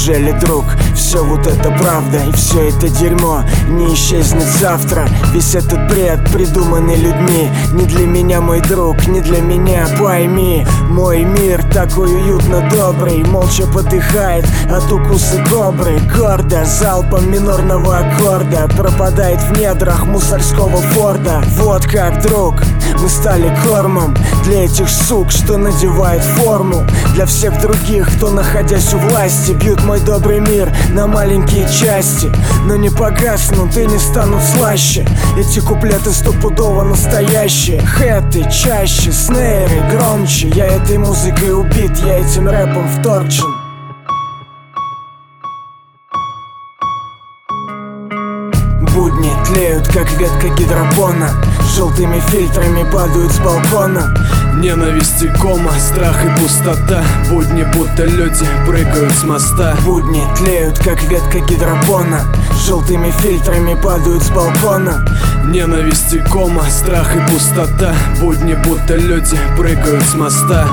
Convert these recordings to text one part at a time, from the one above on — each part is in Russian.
Неужели, друг, все вот это правда? И все это дерьмо не исчезнет завтра. Весь этот бред, придуманный людьми, не для меня, мой друг, не для меня, пойми. Мой мир такой уютно добрый, молча подыхает от укуса кобры. Гордо, залпом минорного аккорда, пропадает в недрах мусорского форда. Вот как, друг, мы стали кормом для этих сук, что надевают форму. Для всех других, кто, находясь у власти, бьют мой добрый мир на маленькие части. Но не погаснут и не станут слаще. Эти куплеты стопудово настоящие. Хэты чаще, снейры громче. Я этой музыкой убит, я этим рэпом вторчен. Будни тлеют, как ветка гидропона, желтыми фильтрами падают с балкона. Ненависть и кома, страх и пустота, будни будто люди прыгают с моста. Будни тлеют, как ветка гидропона, желтыми фильтрами падают с балкона. Ненависть и кома, страх и пустота, будни будто люди прыгают с моста.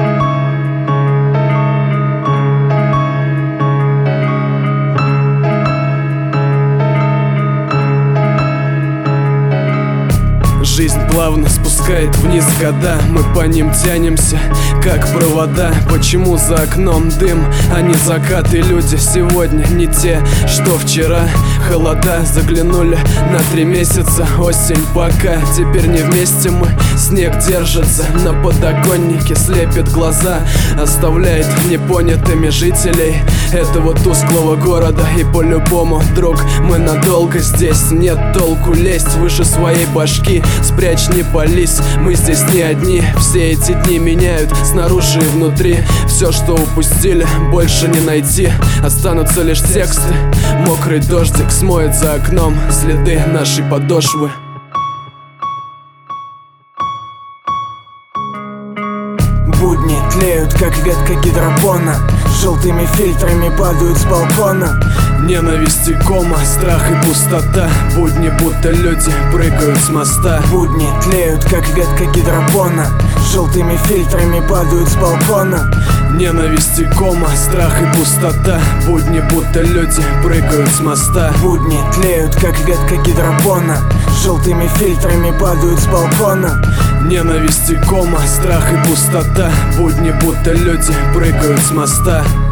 Жизнь плавно спускает вниз года, мы по ним тянемся, как провода. Почему за окном дым, а не закаты? Люди сегодня не те, что вчера. Холода заглянули на 3 месяца, осень пока. Теперь не вместе мы, снег держится на подоконнике, слепит глаза, оставляет непонятыми жителей этого тусклого города. И по-любому, друг, мы надолго здесь, нет толку лезть выше своей башки. Спрячь, не пались, мы здесь не одни. Все эти дни меняют снаружи и внутри. Все, что упустили, больше не найти. Останутся лишь тексты. Мокрый дождик смоет за окном следы нашей подошвы. Будни тлеют, как ветка гидропона, желтыми фильтрами падают с балкона. Ненависть и кома, страх и пустота, будни будто люди прыгают с моста. Будни тлеют, как ветка гидропона, желтыми фильтрами падают с балкона. Ненависть и кома, страх и пустота, будни будто люди прыгают с моста. Будни тлеют, как ветка гидропона, желтыми фильтрами падают с балкона. Ненависть и кома, страх и пустота, будни будто люди прыгают с моста.